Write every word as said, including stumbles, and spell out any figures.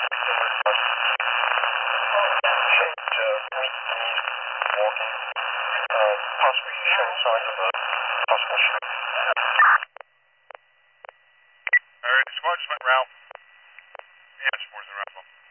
Shaped, uh, weak knees, walking, uh, possibly showing signs of a possible stroke. Alright, the squad just went round. Yeah, it's more than round.